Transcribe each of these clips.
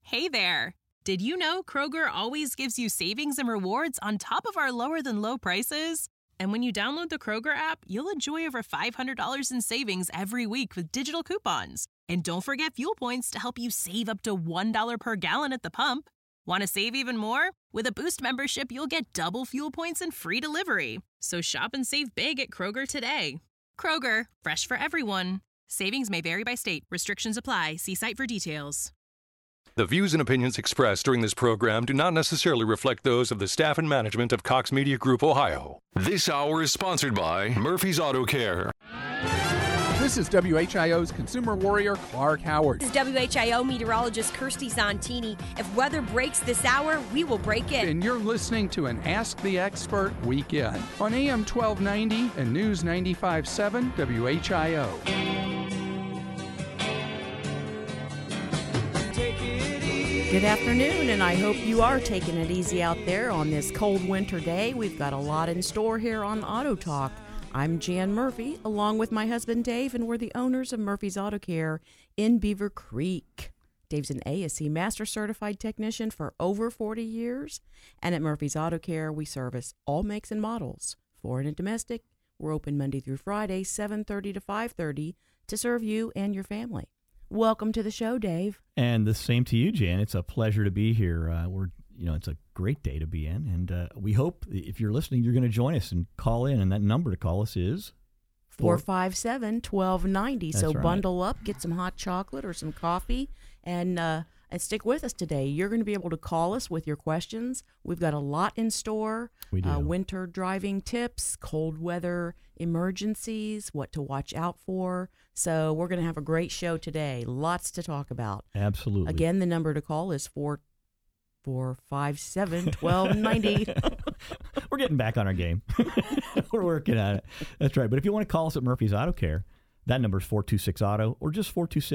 Hey there! Did you know Kroger always gives you savings and rewards on top of our lower-than-low prices? And when you download the Kroger app, you'll enjoy over $500 in savings every week with digital coupons. And don't forget fuel points to help you save up to $1 per gallon at the pump. Want to save even more? With a Boost membership, you'll get double fuel points and free delivery. So shop and save big at Kroger today. Kroger, fresh for everyone. Savings may vary by state. Restrictions apply. See site for details. The views and opinions expressed during this program do not necessarily reflect those of the staff and management of Cox Media Group, Ohio. This hour is sponsored by Murphy's Auto Care. This is WHIO's consumer warrior, Clark Howard. This is WHIO meteorologist Kirsty Zontini. If weather breaks this hour, we will break it. And you're listening to an Ask the Expert weekend on AM 1290 and News 95.7 WHIO. Good afternoon, and I hope you are taking it easy out there on this cold winter day. We've got a lot in store here on Auto Talk. I'm Jan Murphy, along with my husband Dave, and we're the owners of Murphy's Auto Care in Beaver Creek. Dave's an ASE Master Certified Technician for over 40 years, and at Murphy's Auto Care, we service all makes and models, foreign and domestic. We're open Monday through Friday, 7:30 to 5:30, to serve you and your family. Welcome to the show, Dave. And the same to you, Jan. It's a pleasure to be here. It's a great day to be in, and we hope if you're listening, you're going to join us and call in. And that number to call us is 457-1290. So right. Bundle up, get some hot chocolate or some coffee, and stick with us today. You're going to be able to call us with your questions. We've got a lot in store. We do. Winter driving tips, cold weather emergencies, what to watch out for. So we're going to have a great show today. Lots to talk about. Absolutely. Again, the number to call is 457-1290. We're getting back on our game. We're working on it. That's right. But if you want to call us at Murphy's Auto Care, that number is 426-AUTO or just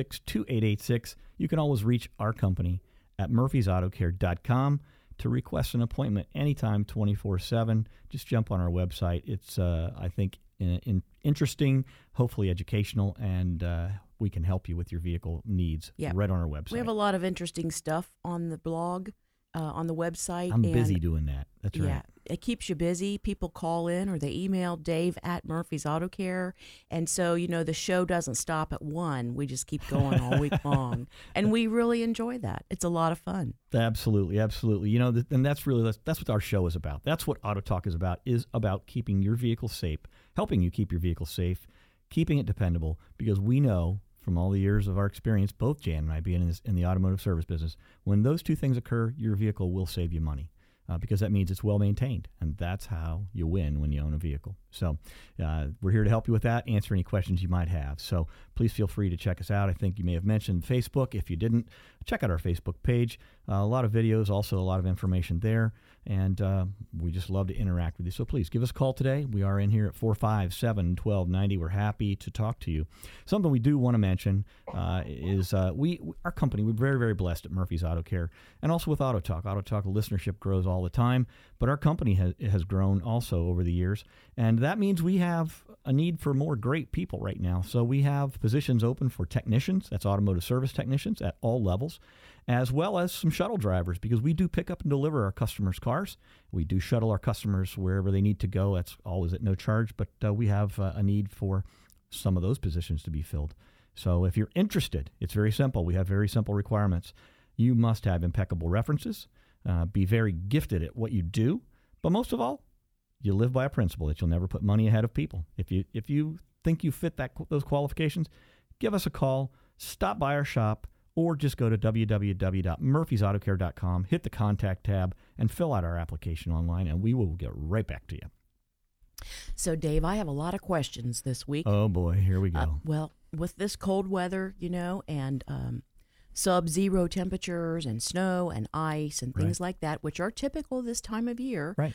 426-2886. You can always reach our company at murphysautocare.com to request an appointment anytime, 24/7. Just jump on our website. It's, I think, interesting, hopefully educational, and we can help you with your vehicle needs right on our website. We have a lot of interesting stuff on the blog, on the website. I'm busy doing that. That's right. Yeah, it keeps you busy. People call in or they email Dave at Murphy's Auto Care. And so, the show doesn't stop at 1. We just keep going all week long. And we really enjoy that. It's a lot of fun. Absolutely, absolutely. And that's what our show is about. That's what Auto Talk is about keeping your vehicle safe, helping you keep your vehicle safe, keeping it dependable, because we know from all the years of our experience, both Jan and I being in the automotive service business, when those two things occur, your vehicle will save you money. Because that means it's well maintained, and that's how you win when you own a vehicle. So we're here to help you with that, answer any questions you might have. So please feel free to check us out. I think you may have mentioned Facebook. If you didn't, check out our Facebook page. A lot of videos, also a lot of information there, and we just love to interact with you. So please give us a call today. We are in here at 457-1290. We're happy to talk to you. Something we do want to mention is our company, we're very, very blessed at Murphy's Auto Care, and also with Auto Talk. Auto Talk listenership grows all the time, but our company has grown also over the years, and that means we have a need for more great people right now. So we have positions open for technicians, that's automotive service technicians at all levels, as well as some shuttle drivers, because we do pick up and deliver our customers' cars. We do shuttle our customers wherever they need to go. That's always at no charge, but we have a need for some of those positions to be filled. So if you're interested, it's very simple. We have very simple requirements. You must have impeccable references, be very gifted at what you do, but most of all, you live by a principle that you'll never put money ahead of people. If you think you fit those qualifications, give us a call, stop by our shop, or just go to www.murphysautocare.com, hit the contact tab, and fill out our application online, and we will get right back to you. So, Dave, I have a lot of questions this week. Oh, boy, here we go. Well, with this cold weather, and sub-zero temperatures and snow and ice and things like that, which are typical this time of year, right?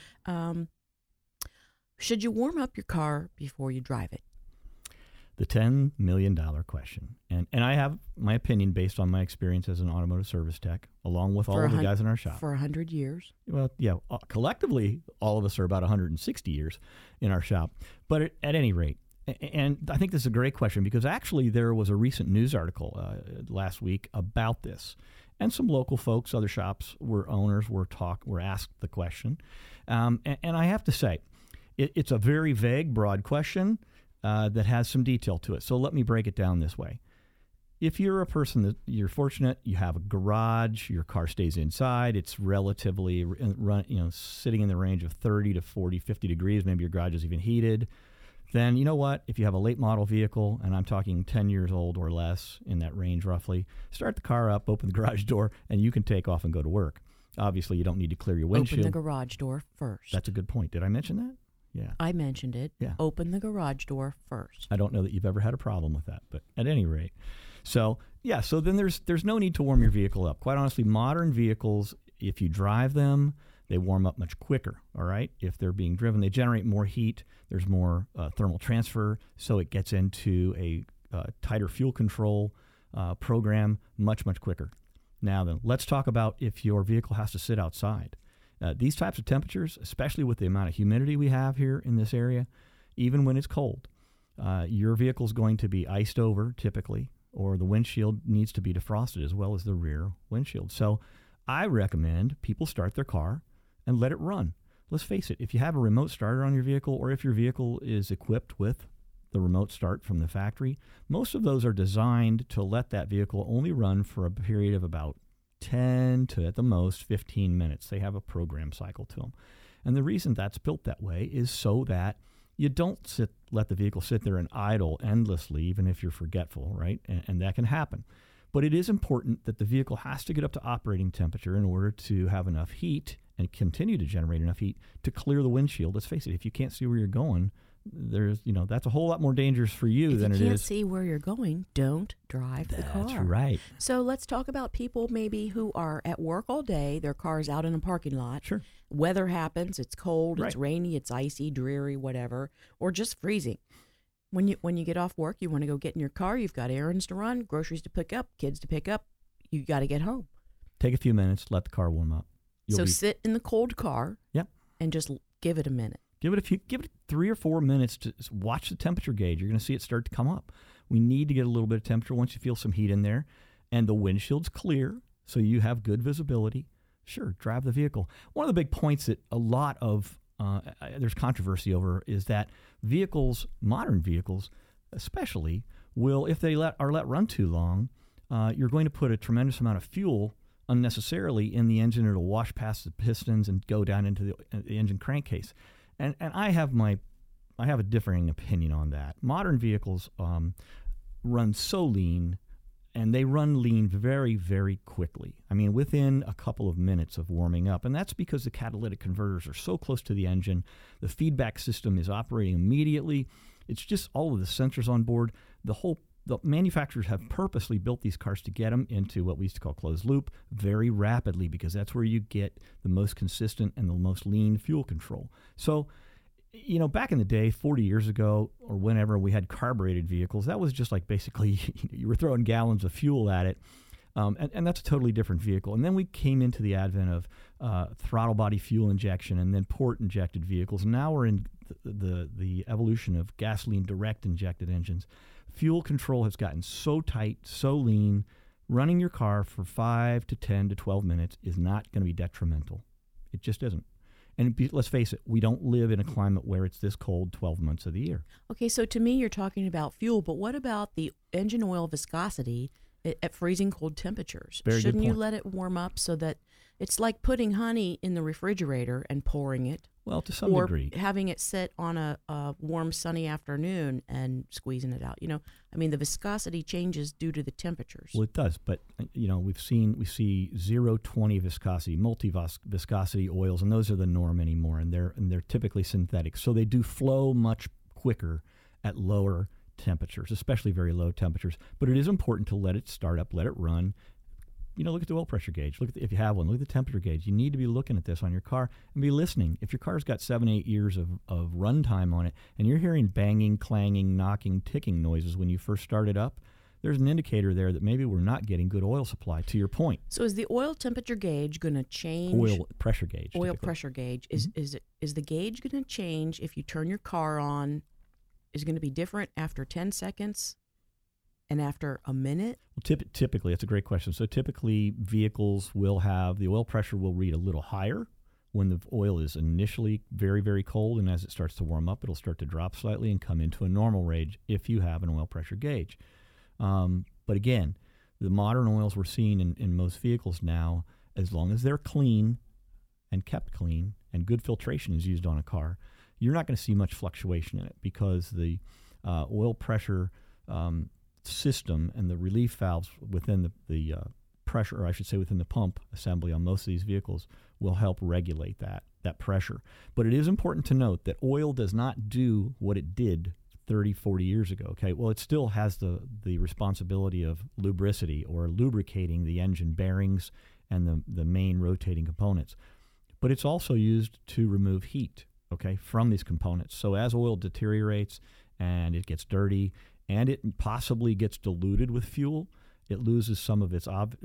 Should you warm up your car before you drive it? The $10 million question. And I have my opinion based on my experience as an automotive service tech, along with all of the guys in our shop. For 100 years? Well, yeah, collectively, all of us are about 160 years in our shop. But at any rate, and I think this is a great question, because actually there was a recent news article last week about this. and some local folks, other shops where owners were asked the question. And I have to say, it's a very vague, broad question that has some detail to it. So let me break it down this way. If you're a person that you're fortunate, you have a garage, your car stays inside, it's relatively sitting in the range of 30 to 40, 50 degrees, maybe your garage is even heated, then you know what? If you have a late model vehicle, and I'm talking 10 years old or less, in that range roughly, start the car up, open the garage door, and you can take off and go to work. Obviously, you don't need to clear your windshield. Open the garage door first. That's a good point. Did I mention that? Yeah. I mentioned it. Yeah. Open the garage door first. I don't know that you've ever had a problem with that, but at any rate. So then there's no need to warm your vehicle up. Quite honestly, modern vehicles, if you drive them, they warm up much quicker, all right? If they're being driven, they generate more heat. There's more thermal transfer, so it gets into a tighter fuel control program much, much quicker. Now then, let's talk about if your vehicle has to sit outside. These types of temperatures, especially with the amount of humidity we have here in this area, even when it's cold, your vehicle's going to be iced over typically, or the windshield needs to be defrosted as well as the rear windshield. So I recommend people start their car and let it run. Let's face it, if you have a remote starter on your vehicle, or if your vehicle is equipped with the remote start from the factory, most of those are designed to let that vehicle only run for a period of about 10 to at the most 15 minutes. They have a program cycle to them. And the reason that's built that way is so that you don't let the vehicle sit there and idle endlessly, even if you're forgetful, right? And that can happen. But it is important that the vehicle has to get up to operating temperature in order to have enough heat and continue to generate enough heat to clear the windshield. Let's face it, if you can't see where you're going, that's a whole lot more dangerous for you than it is. If you can't see where you're going, don't drive the car. That's right. So let's talk about people maybe who are at work all day, their car's out in a parking lot. Sure. Weather happens, it's cold, Right. it's rainy, it's icy, dreary, whatever, or just freezing. When you get off work, you want to go get in your car, you've got errands to run, groceries to pick up, kids to pick up, you got to get home. Take a few minutes, let the car warm up. Sit in the cold car. Yep. And just give it a minute. Give it 3 or 4 minutes to watch the temperature gauge. You're going to see it start to come up. We need to get a little bit of temperature once you feel some heat in there. And the windshield's clear, so you have good visibility. Sure, drive the vehicle. One of the big points that a lot of there's controversy over is that vehicles, modern vehicles especially, will, if they are let run too long, you're going to put a tremendous amount of fuel unnecessarily in the engine. It'll wash past the pistons and go down into the engine crankcase. And I have a differing opinion on that. Modern vehicles run so lean, and they run lean very, very quickly. I mean, within a couple of minutes of warming up. And that's because the catalytic converters are so close to the engine. The feedback system is operating immediately. It's just all of the sensors on board. The manufacturers have purposely built these cars to get them into what we used to call closed loop very rapidly, because that's where you get the most consistent and the most lean fuel control. So, back in the day, 40 years ago or whenever we had carbureted vehicles, that was just like basically you were throwing gallons of fuel at it. And that's a totally different vehicle. And then we came into the advent of throttle body fuel injection and then port injected vehicles. And now we're in the evolution of gasoline direct injected engines. Fuel control has gotten so tight, so lean, running your car for 5 to 10 to 12 minutes is not going to be detrimental. It just isn't. And let's face it, we don't live in a climate where it's this cold 12 months of the year. Okay, so to me, you're talking about fuel, but what about the engine oil viscosity at freezing cold temperatures? Very good Shouldn't you point. let it warm up so that it's like putting honey in the refrigerator and pouring it? Well, to some degree. Or having it sit on a warm, sunny afternoon and squeezing it out. The viscosity changes due to the temperatures. Well, it does, but we see 0-20 viscosity, multi-viscosity oils, and those are the norm anymore, and they're typically synthetic, so they do flow much quicker at lower temperatures, especially very low temperatures. But it is important to let it start up, let it run. Look at the oil pressure gauge. If you have one, look at the temperature gauge. You need to be looking at this on your car and be listening. If your car's got 7-8 years of run time on it and you're hearing banging, clanging, knocking, ticking noises when you first start it up, there's an indicator there that maybe we're not getting good oil supply, to your point. So is the oil temperature gauge going to change? Oil pressure gauge. Oil typically. pressure gauge. Is the gauge going to change if you turn your car on? Is it going to be different after 10 seconds and after a minute? Well, typically, that's a great question. So typically, vehicles will have the oil pressure will read a little higher when the oil is initially very, very cold, and as it starts to warm up, it'll start to drop slightly and come into a normal range if you have an oil pressure gauge. But again, the modern oils we're seeing in most vehicles now, as long as they're clean and kept clean and good filtration is used on a car, you're not going to see much fluctuation in it because the oil pressure system and the relief valves within the pressure, or I should say within the pump assembly on most of these vehicles, will help regulate that pressure. But it is important to note that oil does not do what it did 30, 40 years ago. Okay, well, it still has the responsibility of lubricity or lubricating the engine bearings and the main rotating components. But it's also used to remove heat, okay, from these components. So as oil deteriorates and it gets dirty and it possibly gets diluted with fuel, it loses some of its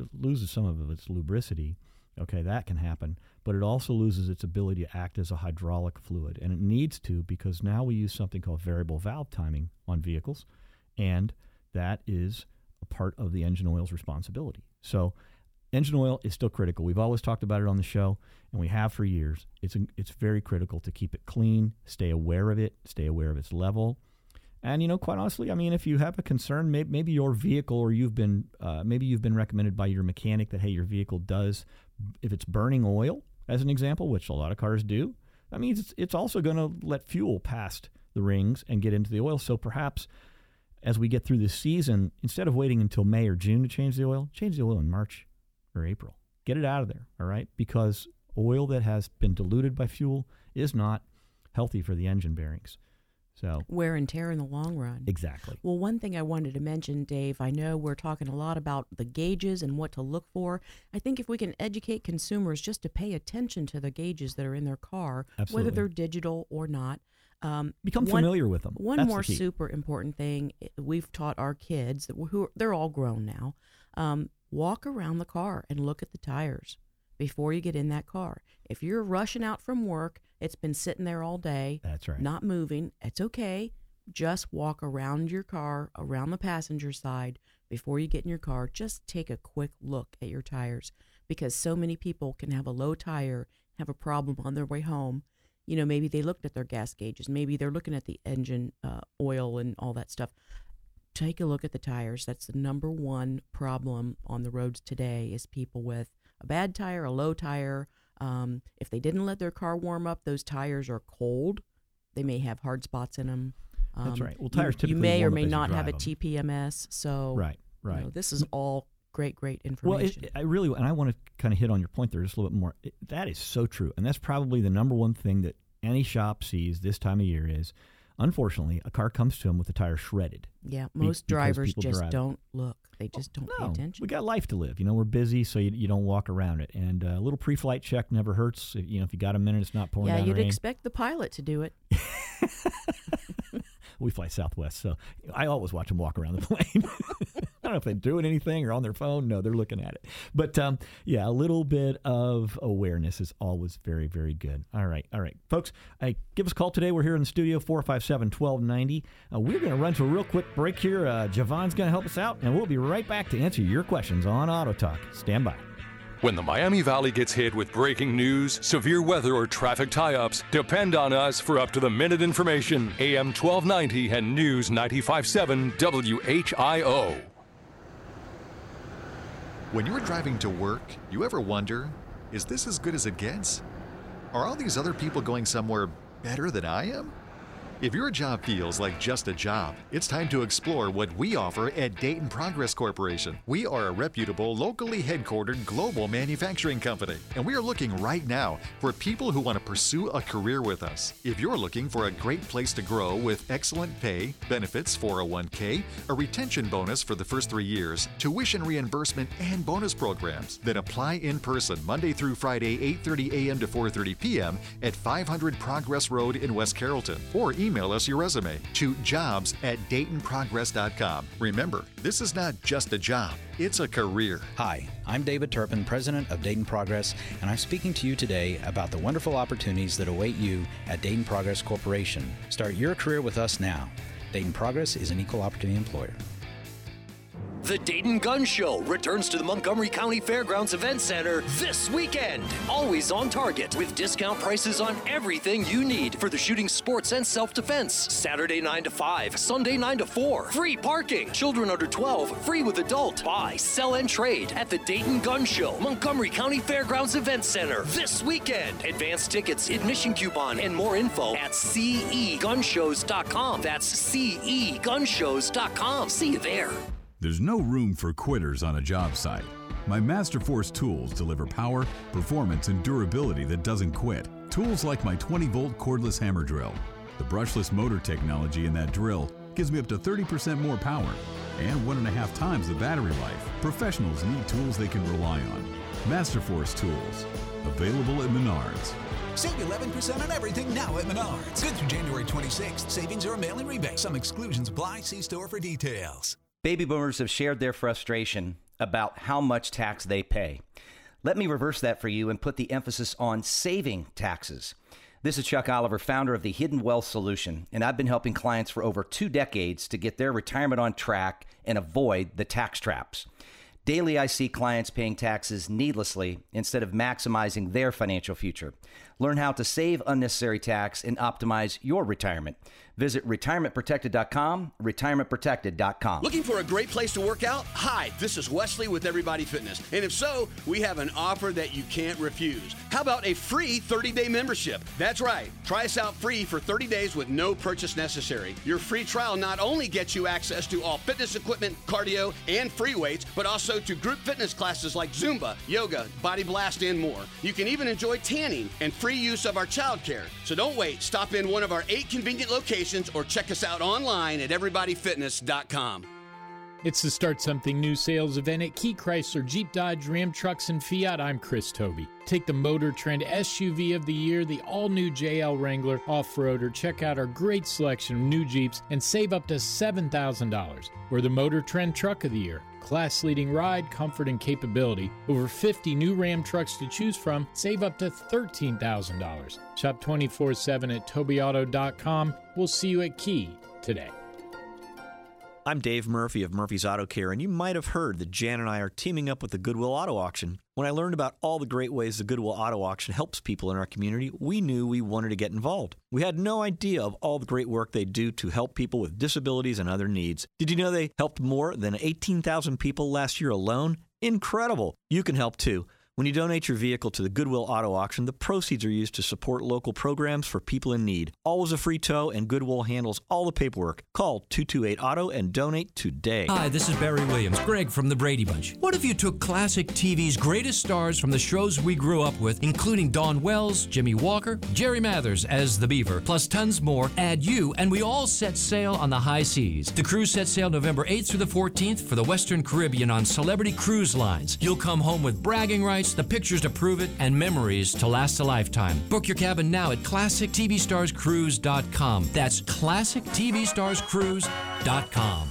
lubricity. Okay, that can happen, but it also loses its ability to act as a hydraulic fluid, and it needs to because now we use something called variable valve timing on vehicles, and that is a part of the engine oil's responsibility. So engine oil is still critical. We've always talked about it on the show, and we have for years. It's very critical to keep it clean, stay aware of it, stay aware of its level. And, quite honestly, I mean, if you have a concern, maybe your vehicle or you've been recommended by your mechanic that, hey, your vehicle does, if it's burning oil, as an example, which a lot of cars do, that means it's also going to let fuel past the rings and get into the oil. So perhaps as we get through this season, instead of waiting until May or June to change the oil in March or April. Get it out of there, all right? Because oil that has been diluted by fuel is not healthy for the engine bearings. So wear and tear in the long run. Exactly. Well, one thing I wanted to mention, Dave, I know we're talking a lot about the gauges and what to look for. I think if we can educate consumers just to pay attention to the gauges that are in their car, Absolutely. Whether they're digital or not. Become familiar with them. One That's more the key. super important thing we've taught our kids, they're all grown now, walk around the car and look at the tires before you get in that car. If you're rushing out from work, it's been sitting there all day. That's right. Not moving. It's okay. Just walk around your car, around the passenger side before you get in your car. Just take a quick look at your tires because so many people can have a low tire, have a problem on their way home. Maybe they looked at their gas gauges. Maybe they're looking at the engine oil and all that stuff. Take a look at the tires. That's the number one problem on the roads today is people with a bad tire, a low tire. If they didn't let their car warm up, those tires are cold. They may have hard spots in them. That's right. Well, tires typically you may or warm up may as you not have a drive TPMS. So right. This is all great information. Well, and I want to kind of hit on your point there just a little bit more. That is so true, and that's probably the number one thing that any shop sees this time of year is, unfortunately, a car comes to them with the tire shredded. Yeah, most drivers just don't look. They just don't pay attention. We got life to live. We're busy, so you don't walk around it. And a little pre-flight check never hurts. If you got a minute, it's not pouring down rain. Yeah, you'd expect the pilot to do it. We fly Southwest, so I always watch them walk around the plane. I don't know if they're doing anything or on their phone. No, they're looking at it. But, a little bit of awareness is always very, very good. All right. Folks, give us a call today. We're here in the studio, 457-1290. We're going to run to a real quick break here. Javon's going to help us out, and we'll be right back to answer your questions on Auto Talk. Stand by. When the Miami Valley gets hit with breaking news, severe weather, or traffic tie-ups, depend on us for up-to-the-minute information. AM 1290 and News 95.7 WHIO. When you're driving to work, you ever wonder, is this as good as it gets? Are all these other people going somewhere better than I am? If your job feels like just a job, it's time to explore what we offer at Dayton Progress Corporation. We are a reputable, locally headquartered global manufacturing company, and we are looking right now for people who want to pursue a career with us. If you're looking for a great place to grow with excellent pay, benefits, 401k, a retention bonus for the first 3 years, tuition reimbursement, and bonus programs, then apply in person Monday through Friday, 8:30 a.m. to 4:30 p.m. at 500 Progress Road in West Carrollton, or email us your resume to jobs@DaytonProgress.com. Remember, this is not just a job, it's a career. Hi, I'm David Turpin, president of Dayton Progress, and I'm speaking to you today about the wonderful opportunities that await you at Dayton Progress Corporation. Start your career with us now. Dayton Progress is an equal opportunity employer. The Dayton Gun Show returns to the Montgomery County Fairgrounds Event Center this weekend. Always on target with discount prices on everything you need for the shooting, sports, and self-defense. Saturday 9 to 5, Sunday 9 to 4. Free parking. Children under 12, free with adult. Buy, sell, and trade at the Dayton Gun Show, Montgomery County Fairgrounds Event Center this weekend. Advance tickets, admission coupon, and more info at cegunshows.com. That's cegunshows.com. See you there. There's no room for quitters on a job site. My Masterforce tools deliver power, performance, and durability that doesn't quit. Tools like my 20-volt cordless hammer drill. The brushless motor technology in that drill gives me up to 30% more power and 1.5 times the battery life. Professionals need tools they can rely on. Masterforce tools. Available at Menards. Save 11% on everything now at Menards. Good through January 26th. Savings are a mail-in rebate. Some exclusions apply. See store for details. Baby boomers have shared their frustration about how much tax they pay. Let me reverse that for you and put the emphasis on saving taxes. This is Chuck Oliver, founder of the Hidden Wealth Solution, and I've been helping clients for over 2 decades to get their retirement on track and avoid the tax traps. Daily, I see clients paying taxes needlessly instead of maximizing their financial future. Learn how to save unnecessary tax and optimize your retirement. Visit retirementprotected.com, retirementprotected.com. Looking for a great place to work out? Hi, this is Wesley with Everybody Fitness. And if so, we have an offer that you can't refuse. How about a free 30-day membership? That's right. Try us out free for 30 days with no purchase necessary. Your free trial not only gets you access to all fitness equipment, cardio, and free weights, but also to group fitness classes like Zumba, yoga, Body Blast, and more. You can even enjoy tanning and free use of our childcare. So don't wait. Stop in one of our 8 convenient locations or check us out online at everybodyfitness.com. It's the Start Something New sales event at Key Chrysler, Jeep, Dodge, Ram, Trucks, and Fiat. I'm Chris Toby. Take the Motor Trend SUV of the year, the all-new JL Wrangler off-roader. Check out our great selection of new Jeeps and save up to $7,000. We're the Motor Trend Truck of the Year. Class-leading ride, comfort, and capability. Over 50 new Ram trucks to choose from. Save up to $13,000. Shop 24/7 at tobyauto.com. We'll see you at Key today. I'm Dave Murphy of Murphy's Auto Care, and you might have heard that Jan and I are teaming up with the Goodwill Auto Auction. When I learned about all the great ways the Goodwill Auto Auction helps people in our community, we knew we wanted to get involved. We had no idea of all the great work they do to help people with disabilities and other needs. Did you know they helped more than 18,000 people last year alone? Incredible! You can help too. When you donate your vehicle to the Goodwill Auto Auction, the proceeds are used to support local programs for people in need. Always a free tow, and Goodwill handles all the paperwork. Call 228-AUTO and donate today. Hi, this is Barry Williams, Greg from the Brady Bunch. What if you took classic TV's greatest stars from the shows we grew up with, including Dawn Wells, Jimmy Walker, Jerry Mathers as the Beaver, plus tons more, add you, and we all set sail on the high seas. The cruise set sail November 8th through the 14th for the Western Caribbean on Celebrity Cruise Lines. You'll come home with bragging rights, the pictures to prove it, and memories to last a lifetime. Book your cabin now at ClassicTVStarsCruise.com. That's ClassicTVStarsCruise.com.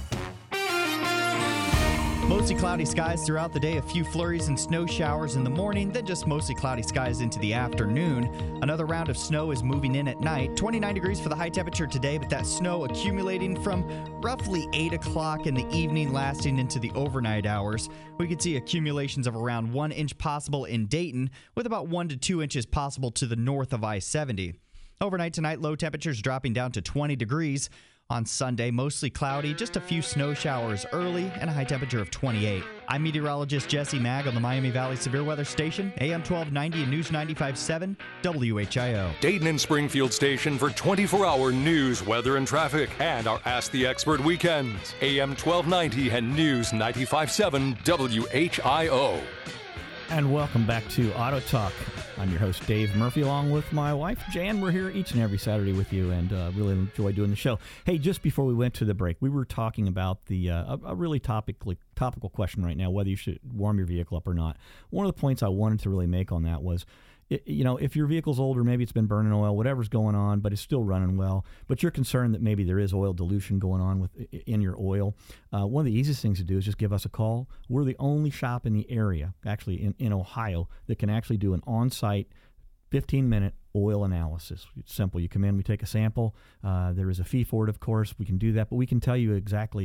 Mostly cloudy skies throughout the day, a few flurries and snow showers in the morning, then just mostly cloudy skies into the afternoon. Another round of snow is moving in at night. 29 degrees for the high temperature today, but that snow accumulating from roughly 8 o'clock in the evening, lasting into the overnight hours. We could see accumulations of around 1 inch possible in Dayton, with about 1 to 2 inches possible to the north of I-70. Overnight tonight, low temperatures dropping down to 20 degrees. On Sunday, mostly cloudy, just a few snow showers early, and a high temperature of 28. I'm meteorologist Jesse Mag on the Miami Valley Severe Weather Station, AM 1290 and News 95.7 WHIO. Dayton and Springfield Station for 24-hour news, weather, and traffic, and our Ask the Expert weekends, AM 1290 and News 95.7 WHIO. And welcome back to Auto Talk. I'm your host, Dave Murphy, along with my wife, Jan. We're here each and every Saturday with you, and really enjoy doing the show. Hey, just before we went to the break, we were talking about the a really topical question right now, whether you should warm your vehicle up or not. One of the points I wanted to really make on that was, if your vehicle's older, maybe it's been burning oil, whatever's going on, but it's still running well, but you're concerned that maybe there is oil dilution going on in your oil, one of the easiest things to do is just give us a call. We're the only shop in the area, actually in Ohio, that can actually do an on-site 15-minute oil analysis. It's simple. You come in, we take a sample. There is a fee for it, of course. We can do that, but we can tell you exactly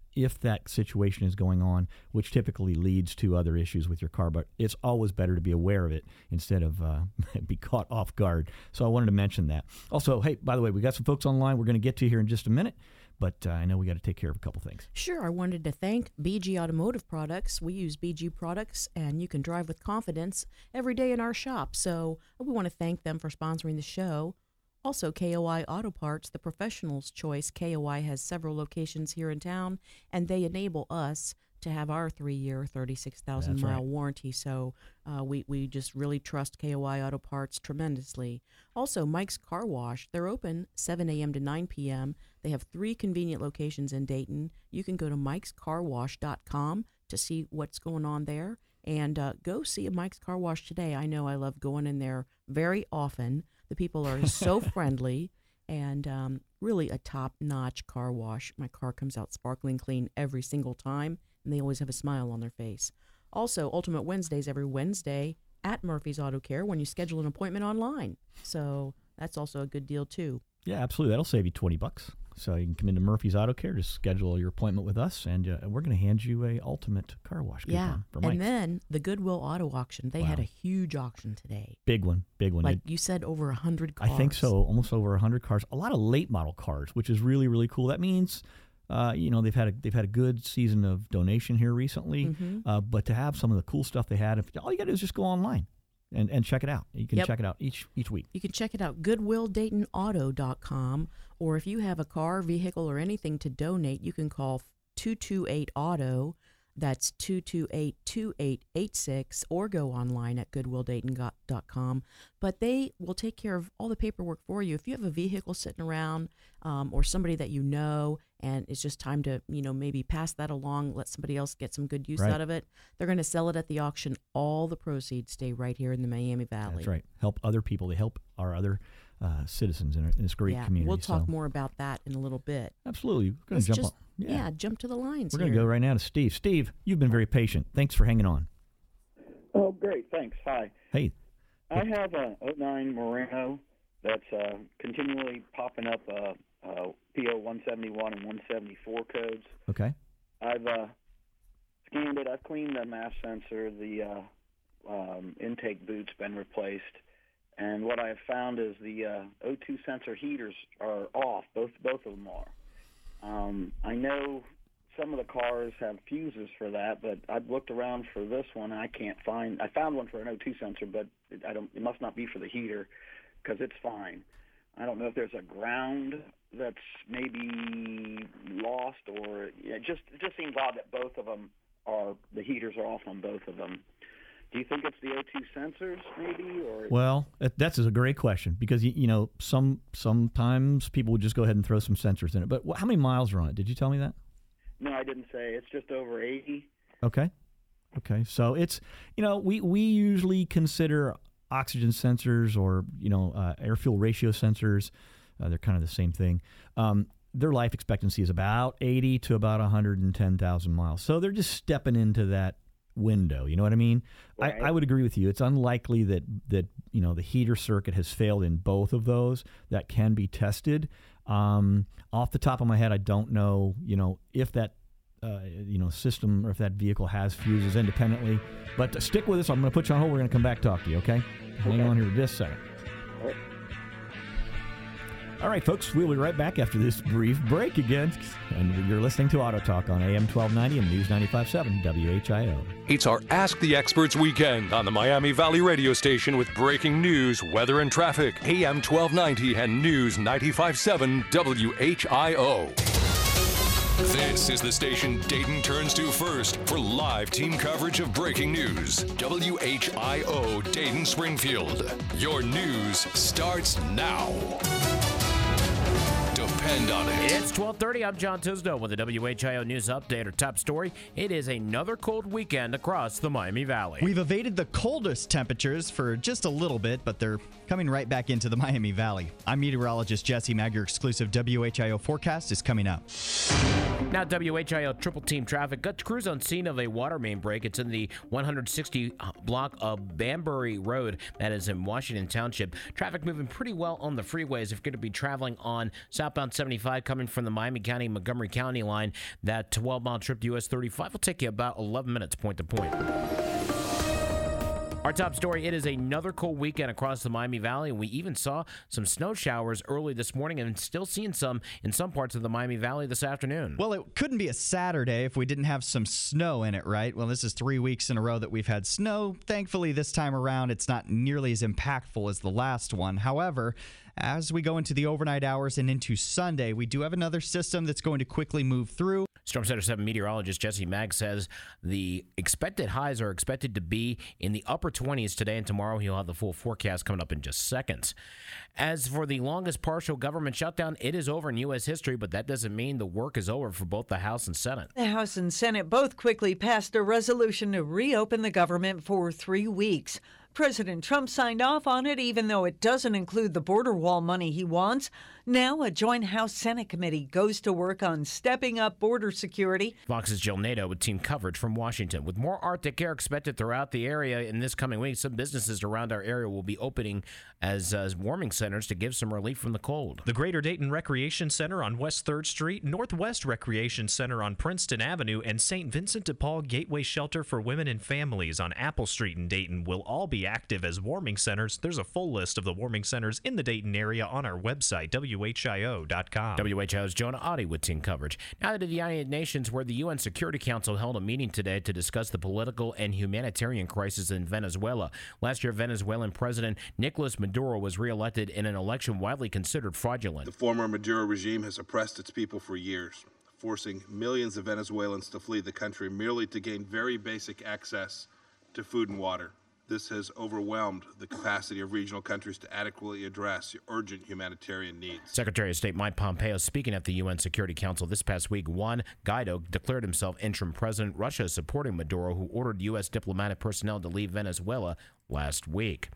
if that situation is going on, which typically leads to other issues with your car. But it's always better to be aware of it instead of be caught off guard. So I wanted to mention that. Also, hey, by the way, we got some folks online we're going to get to here in just a minute. But I know we got to take care of a couple things. Sure. I wanted to thank BG Automotive Products. We use BG products, and you can drive with confidence every day in our shop. So we want to thank them for sponsoring the show. Also, KOI Auto Parts, the professional's choice. KOI has several locations here in town, and they enable us to have our 3-year, 36,000-mile warranty. So we just really trust KOI Auto Parts tremendously. Also, Mike's Car Wash. They're open 7 a.m. to 9 p.m. They have 3 convenient locations in Dayton. You can go to mikescarwash.com to see what's going on there. And go see a Mike's Car Wash today. I know I love going in there very often. The people are so friendly and really a top-notch car wash. My car comes out sparkling clean every single time, and they always have a smile on their face. Also, Ultimate Wednesdays every Wednesday at Murphy's Auto Care when you schedule an appointment online. So that's also a good deal, too. Yeah, absolutely. That'll save you $20. So you can come into Murphy's Auto Care to schedule your appointment with us, and we're going to hand you a ultimate car wash coupon for Mike's. And then the Goodwill Auto Auction. They had a huge auction today. Big one. Like you said, over 100 cars. I think so, almost over 100 cars. A lot of late model cars, which is really, really cool. That means, they've had a good season of donation here recently. But to have some of the cool stuff they had, all you got to do is just go online and check it out. You can check it out each week. You can check it out, GoodwillDaytonAuto.com, or if you have a car, vehicle, or anything to donate, you can call 228-AUTO. That's 228-2886, or go online at GoodwillDayton.com. But they will take care of all the paperwork for you. If you have a vehicle sitting around or somebody that you know, and it's just time to, maybe pass that along, let somebody else get some good use out of it, they're going to sell it at the auction. All the proceeds stay right here in the Miami Valley. That's right. Help other people. They help our other citizens in this great community. We'll talk more about that in a little bit. Absolutely. We're going to jump on. Jump to the lines. We're going to go right now to Steve. Steve, you've been very patient. Thanks for hanging on. Oh, great. Thanks. Hi. Hey. I have a 09 Moreno that's continually popping up PO 171 and 174 codes. Okay. I've scanned it. I've cleaned the mass sensor. The intake boot's been replaced. And what I have found is the O2 sensor heaters are off. Both of them are. I know some of the cars have fuses for that, but I've looked around for this one, and I can't find. I found one for an O2 sensor, but it must not be for the heater because it's fine. I don't know if there's a ground that's maybe lost, or it just seems odd that both of them the heaters are off on both of them. Do you think it's the O2 sensors, maybe? Or well, that's a great question because sometimes people would just go ahead and throw some sensors in it. But how many miles are on it? Did you tell me that? No, I didn't say. It's just over 80. Okay. So it's we usually consider oxygen sensors or air fuel ratio sensors. They're kind of the same thing. Their life expectancy is about 80 to about 110,000 miles. So they're just stepping into that window. You know what I mean? Right. I would agree with you. It's unlikely that the heater circuit has failed in both of those. That can be tested. Off the top of my head, I don't know, if that system or if that vehicle has fuses independently. But stick with us. I'm going to put you on hold. We're going to come back and talk to you, okay? Hang on here just a second. All right, folks, we'll be right back after this brief break again. And you're listening to Auto Talk on AM 1290 and News 95.7 WHIO. It's our Ask the Experts weekend on the Miami Valley radio station with breaking news, weather, and traffic. AM 1290 and News 95.7 WHIO. This is the station Dayton turns to first for live team coverage of breaking news. WHIO Dayton Springfield. Your news starts now. Depend on it. It's 12:30. I'm John Tisdale with the WHIO News Update. Our top story, it is another cold weekend across the Miami Valley. We've evaded the coldest temperatures for just a little bit, but they're coming right back into the Miami Valley. I'm meteorologist Jesse Mag. Your exclusive WHIO forecast is coming up. Now, WHIO triple team traffic. Got crews on scene of a water main break. It's in the 160 block of Banbury Road. That is in Washington Township. Traffic moving pretty well on the freeways if you're going to be traveling on southbound 75 coming from the Miami County, Montgomery County line. That 12-mile trip to US 35 will take you about 11 minutes point to point. Our top story, it is another cold weekend across the Miami Valley, and we even saw some snow showers early this morning and still seeing some in some parts of the Miami Valley this afternoon. Well, it couldn't be a Saturday if we didn't have some snow in it, right? Well, this is 3 weeks in a row that we've had snow. Thankfully, this time around, it's not nearly as impactful as the last one. However, as we go into the overnight hours and into Sunday, we do have another system that's going to quickly move through. Storm Center 7 meteorologist Jesse Mag says the expected highs are expected to be in the upper 20s today and tomorrow. He'll have the full forecast coming up in just seconds. As for the longest partial government shutdown, it is over in U.S. history, but that doesn't mean the work is over for both the House and Senate. The House and Senate both quickly passed a resolution to reopen the government for 3 weeks. President Trump signed off on it, even though it doesn't include the border wall money he wants. Now, a joint House-Senate committee goes to work on stepping up border security. Fox's Jill Nato with team coverage from Washington. With more Arctic air expected throughout the area in this coming week, some businesses around our area will be opening as warming centers to give some relief from the cold. The Greater Dayton Recreation Center on West 3rd Street, Northwest Recreation Center on Princeton Avenue, and St. Vincent de Paul Gateway Shelter for Women and Families on Apple Street in Dayton will all be active as warming centers. There's a full list of the warming centers in the Dayton area on our website, WHIO.com. WHIO's Jonah Oddie with team coverage. Now to the United Nations, where the UN Security Council held a meeting today to discuss the political and humanitarian crisis in Venezuela. Last year, Venezuelan President Nicolas Maduro was reelected in an election widely considered fraudulent. The former Maduro regime has oppressed its people for years, forcing millions of Venezuelans to flee the country merely to gain very basic access to food and water. This has overwhelmed the capacity of regional countries to adequately address urgent humanitarian needs. Secretary of State Mike Pompeo speaking at the UN Security Council this past week. Juan Guaido declared himself interim president. Russia is supporting Maduro, who ordered U.S. diplomatic personnel to leave Venezuela last week.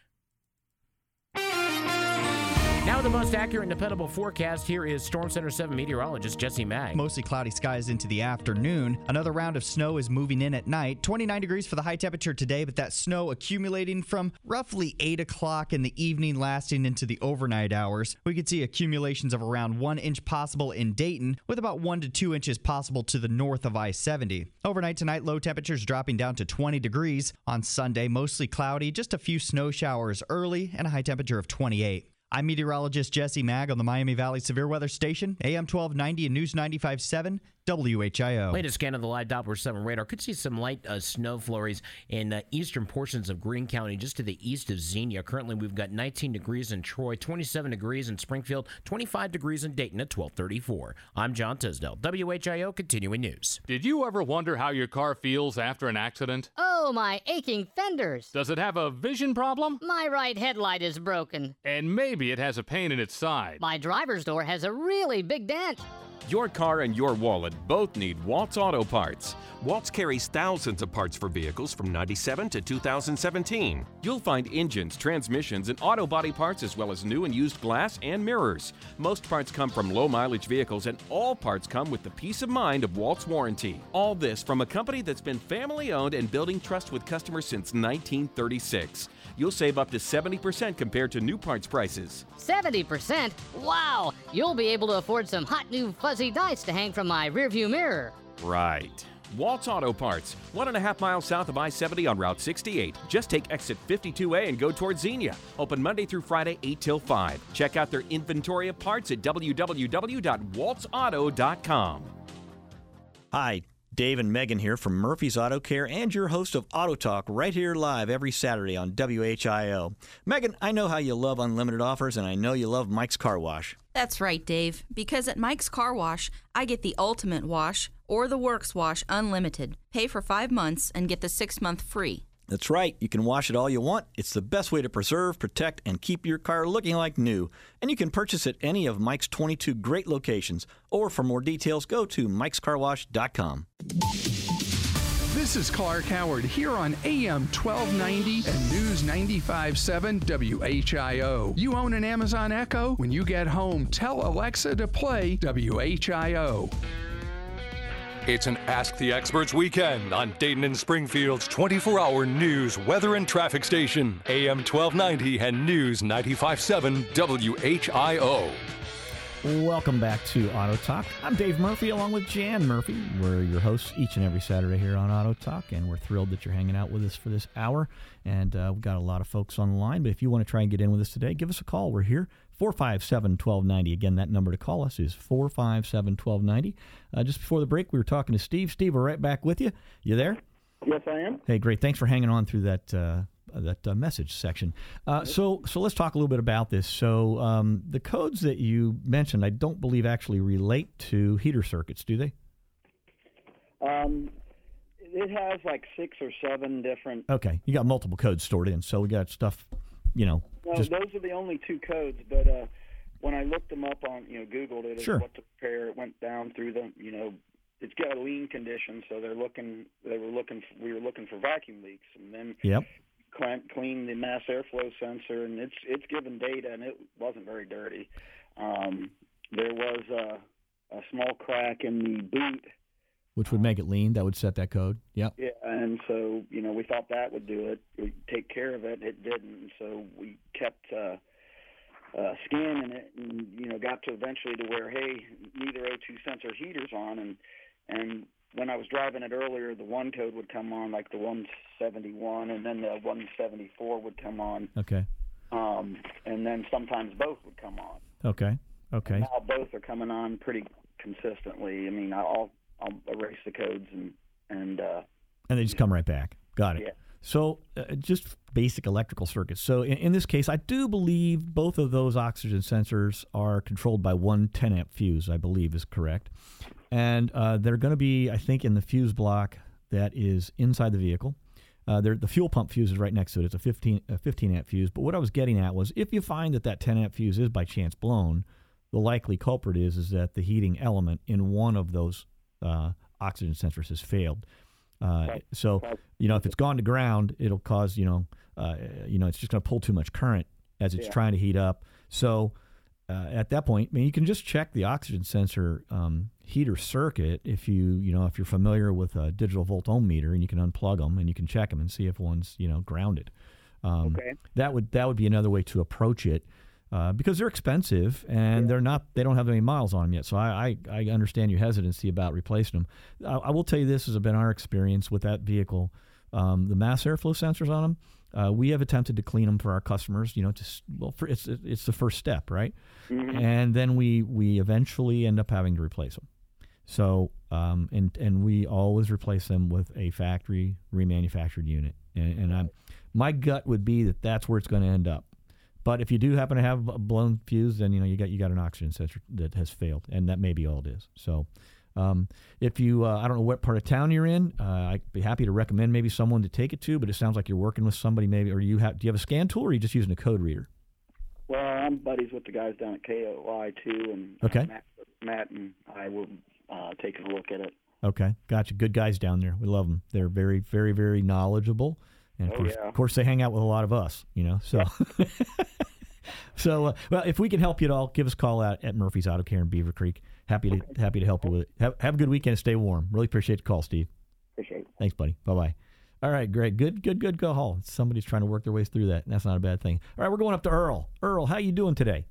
Now the most accurate and dependable forecast, here is Storm Center 7 meteorologist Jesse Mag. Mostly cloudy skies into the afternoon. Another round of snow is moving in at night. 29 degrees for the high temperature today, but that snow accumulating from roughly 8 o'clock in the evening, lasting into the overnight hours. We could see accumulations of around 1 inch possible in Dayton, with about 1 to 2 inches possible to the north of I-70. Overnight tonight, low temperatures dropping down to 20 degrees. On Sunday, mostly cloudy, just a few snow showers early, and a high temperature of 28. I'm meteorologist Jesse Mag on the Miami Valley Severe Weather Station, AM 1290 and News 95.7 WHIO. Latest scan of the live Doppler 7 radar could see some light snow flurries in eastern portions of Greene County, just to the east of Xenia. Currently, we've got 19 degrees in Troy, 27 degrees in Springfield, 25 degrees in Dayton at 1234. I'm John Tisdale, WHIO Continuing News. Did you ever wonder how your car feels after an accident? Oh, my aching fenders. Does it have a vision problem? My right headlight is broken. And maybe it has a pain in its side. My driver's door has a really big dent. Your car and your wallet both need Waltz Auto Parts. Waltz carries thousands of parts for vehicles from 97 to 2017. You'll find engines, transmissions, and auto body parts, as well as new and used glass and mirrors. Most parts come from low-mileage vehicles, and all parts come with the peace of mind of Waltz warranty. All this from a company that's been family-owned and building trust with customers since 1936. You'll save up to 70% compared to new parts prices. 70%? Wow! You'll be able to afford some hot new fuzzy dice to hang from my rearview mirror. Right. Waltz Auto Parts, 1.5 miles south of I-70 on Route 68. Just take exit 52A and go towards Xenia. Open Monday through Friday, 8 till 5. Check out their inventory of parts at www.waltzauto.com. Hi, Dave and Megan here from Murphy's Auto Care and your host of Auto Talk right here live every Saturday on WHIO. Megan, I know how you love unlimited offers, and I know you love Mike's Car Wash. That's right, Dave, because at Mike's Car Wash, I get the Ultimate Wash or the Works Wash unlimited. Pay for 5 months and get the 6th month free. That's right. You can wash it all you want. It's the best way to preserve, protect, and keep your car looking like new. And you can purchase at any of Mike's 22 great locations. Or for more details, go to mikescarwash.com. This is Clark Howard here on AM 1290 and News 95.7 WHIO. You own an Amazon Echo? When you get home, tell Alexa to play WHIO. It's an Ask the Experts weekend on Dayton and Springfield's 24-hour news, weather, and traffic station, AM 1290 and News 95.7 WHIO. Welcome back to Auto Talk. I'm Dave Murphy along with Jan Murphy. We're your hosts each and every Saturday here on Auto Talk, and we're thrilled that you're hanging out with us for this hour. And we've got a lot of folks on the line, but if you want to try and get in with us today, give us a call. We're here, 457-1290. Again, that number to call us is 457-1290. Just before the break, we were talking to Steve. Steve, we're right back with you. You there? Yes, I am. Hey, great. Thanks for hanging on through that message section. So let's talk a little bit about this. So the codes that you mentioned, I don't believe actually relate to heater circuits, do they? It has like 6 or 7 different. Okay, you got multiple codes stored in, so we got stuff, No, those are the only 2 codes. But when I looked them up on, Googled it, Sure. what to prepare, it went down through the, it's got a lean condition, so we were looking for vacuum leaks, and then. Yep. Clean the mass airflow sensor, and it's given data, and it wasn't very dirty. There was a small crack in the boot, which would make it lean. That would set that code. Yep. Yeah, and so we thought that would do it. We'd take care of it. It didn't, so we kept scanning it, and got to eventually to where neither O2 sensor heater's on, and when I was driving it earlier, the one code would come on, like the 171, and then the 174 would come on. Okay. And then sometimes both would come on. Okay. And now both are coming on pretty consistently. I mean, I'll erase the codes and they just come right back. Got it. Yeah. So just basic electrical circuits. So in this case, I do believe both of those oxygen sensors are controlled by one 10-amp fuse, I believe is correct. And they're going to be, I think, in the fuse block that is inside the vehicle. The fuel pump fuse is right next to it. It's a 15-amp fuse. But what I was getting at was if you find that 10-amp fuse is by chance blown, the likely culprit is that the heating element in one of those oxygen sensors has failed. So, if it's gone to ground, it'll cause, it's just going to pull too much current as it's trying to heat up. So at that point, you can just check the oxygen sensor heater circuit if if you're familiar with a digital volt ohm meter, and you can unplug them and you can check them and see if one's, grounded. That would be another way to approach it. Because they're expensive and they don't have any miles on them yet. So I understand your hesitancy about replacing them. I will tell you this has been our experience with that vehicle. The mass airflow sensors on them, we have attempted to clean them for our customers, it's the first step, right? Mm-hmm. And then we eventually end up having to replace them. So, and we always replace them with a factory remanufactured unit. And my gut would be that that's where it's going to end up. But if you do happen to have a blown fuse, then you got an oxygen sensor that has failed, and that may be all it is. So, if you I don't know what part of town you're in, I'd be happy to recommend maybe someone to take it to. But it sounds like you're working with somebody maybe, or do you have a scan tool, or are you just using a code reader? Well, I'm buddies with the guys down at KOI too, and okay. Matt and I were taking a look at it. Okay, gotcha. Good guys down there. We love them. They're very, very, very knowledgeable. And of course, they hang out with a lot of us, so. So, well, if we can help you at all, give us a call out at Murphy's Auto Care in Beaver Creek. Happy to help you with it. Have a good weekend and stay warm. Really appreciate the call, Steve. Appreciate it. Thanks, buddy. Bye-bye. All right, Greg. Good call. Somebody's trying to work their way through that, and that's not a bad thing. All right, we're going up to Earl. Earl, how you doing today?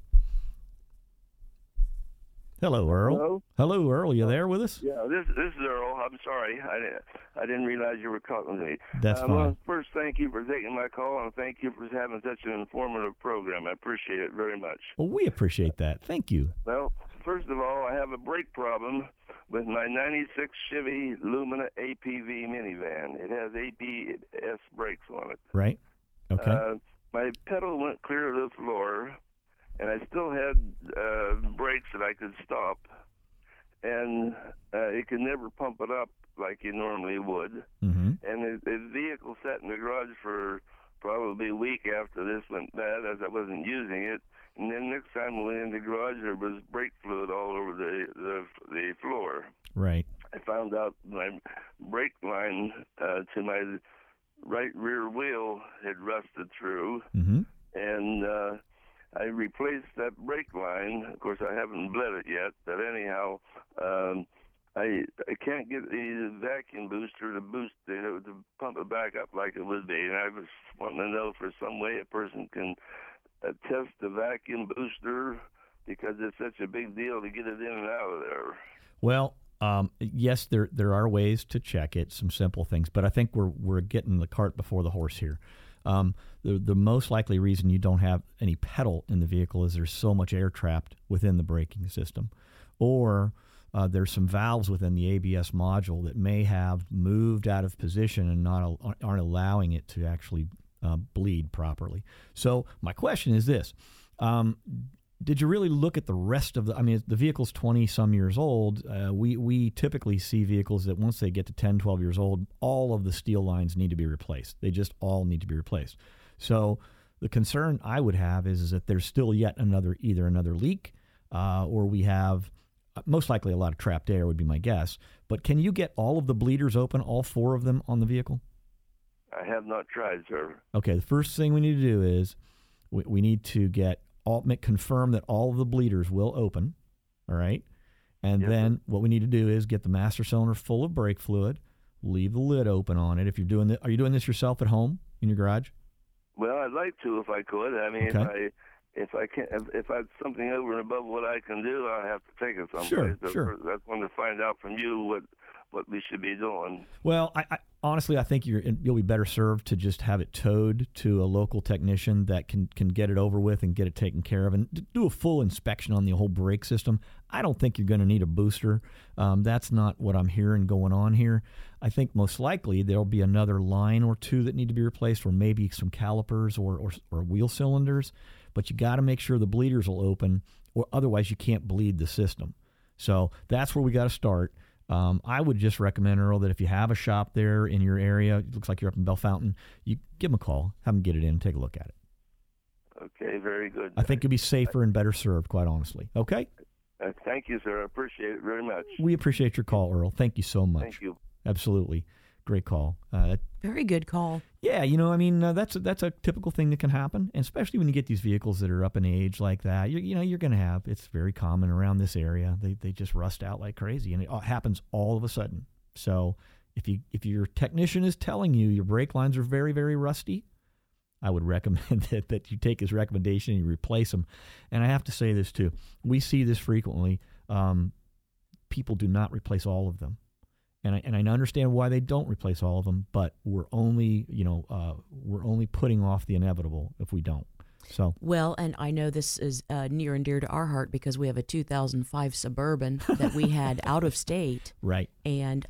Hello, Earl. Hello, Earl. You there with us? Yeah, this is Earl. I'm sorry. I didn't realize you were talking to me. That's fine. Well, first, thank you for taking my call, and thank you for having such an informative program. I appreciate it very much. Well, we appreciate that. Thank you. Well, first of all, I have a brake problem with my 96 Chevy Lumina APV minivan. It has ABS brakes on it. Right. Okay. My pedal went clear of the floor, and I still had brakes that I could stop, and it could never pump it up like you normally would. Mm-hmm. And the vehicle sat in the garage for probably a week after this went bad, as I wasn't using it. And then next time I went in the garage, there was brake fluid all over the floor. Right. I found out my brake line to my right rear wheel had rusted through, mm-hmm. and I replaced that brake line. Of course, I haven't bled it yet, but anyhow, I can't get the vacuum booster to to pump it back up like it would be. And I was wanting to know if there's some way a person can test the vacuum booster because it's such a big deal to get it in and out of there. Well, yes, there are ways to check it, some simple things, but I think we're getting the cart before the horse here. The most likely reason you don't have any pedal in the vehicle is there's so much air trapped within the braking system, or there's some valves within the ABS module that may have moved out of position and aren't allowing it to actually bleed properly. So my question is this. Did you really look at the rest of the vehicle's 20-some years old. We typically see vehicles that once they get to 10, 12 years old, all of the steel lines need to be replaced. They just all need to be replaced. So the concern I would have is that there's still yet either another leak or we have most likely a lot of trapped air would be my guess. But can you get all of the bleeders open, all 4 of them on the vehicle? I have not tried, sir. Okay, the first thing we need to do is we need to confirm that all of the bleeders will open, all right? And then what we need to do is get the master cylinder full of brake fluid, leave the lid open on it. If you're doing are you doing this yourself at home in your garage? Well, I'd like to if I could. I mean, Okay. if I have something over and above what I can do, I'll have to take it someplace. Sure. That's when to find out from you what we should be doing. Well, I honestly, I think you'll be better served to just have it towed to a local technician that can get it over with and get it taken care of and do a full inspection on the whole brake system. I don't think you're going to need a booster. That's not what I'm hearing going on here. I think most likely there'll be another line or 2 that need to be replaced, or maybe some calipers or wheel cylinders. But you got to make sure the bleeders will open, or otherwise you can't bleed the system. So that's where we got to start. I would just recommend, Earl, that if you have a shop there in your area, it looks like you're up in Bellefontaine, you give them a call, have them get it in, take a look at it. Okay, very good. I think you'll be safer and better served, quite honestly. Okay? Thank you, sir. I appreciate it very much. We appreciate your call, Earl. Thank you so much. Thank you. Absolutely. Great call. Very good call. Yeah, that's a typical thing that can happen, and especially when you get these vehicles that are up in age like that. You're going to have, it's very common around this area. They just rust out like crazy, and it happens all of a sudden. So if your technician is telling you your brake lines are very, very rusty, I would recommend that you take his recommendation and you replace them. And I have to say this too. We see this frequently. People do not replace all of them. And I understand why they don't replace all of them, but we're only putting off the inevitable if we don't. So well, and I know this is near and dear to our heart because we have a 2005 Suburban that we had out of state, right? And